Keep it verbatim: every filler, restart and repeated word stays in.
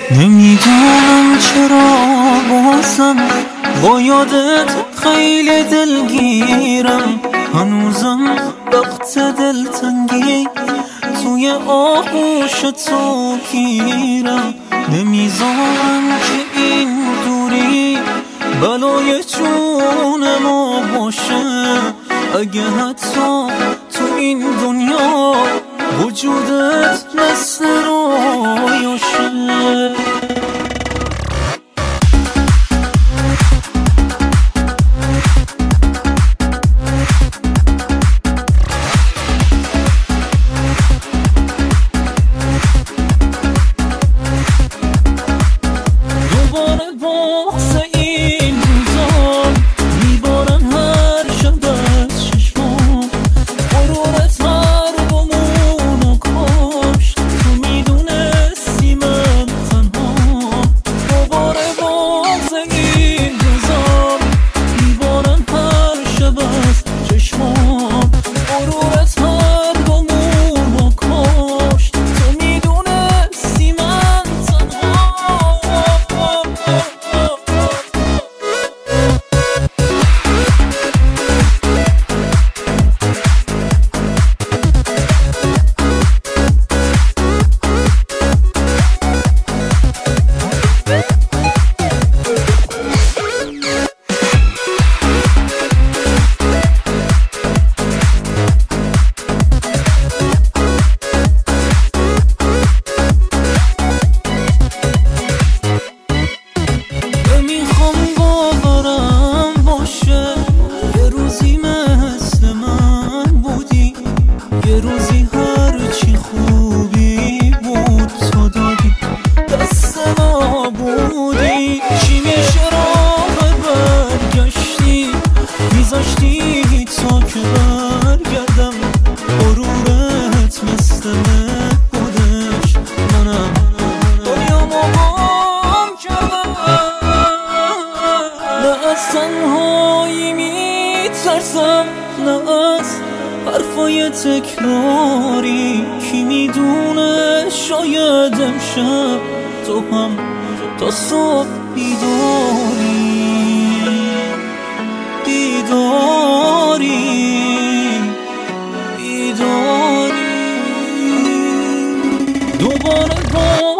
نمیدونم چرا بازم با یادت خیلی دلگیرم، هنوزم وقت دلتنگی توی آغوش تو گیرم. نمیذارم که این دوری بلای جون ما باشه، اگه حتی تو این دنیا وجودت مثل رویاشه. یه روزی هرچی خوبی بود تو دادی دست ما بودی. چی میشه راه برگشتی میذاشتی تا که برگردم، غرورت مثل من بودش، منم دنیا مقام کردم. نه از تنهایی میترسم، نه از حرفای تکراری، کی میدونه شاید امشب تو هم تا صبح بیداری بیداری بیداری دوباره با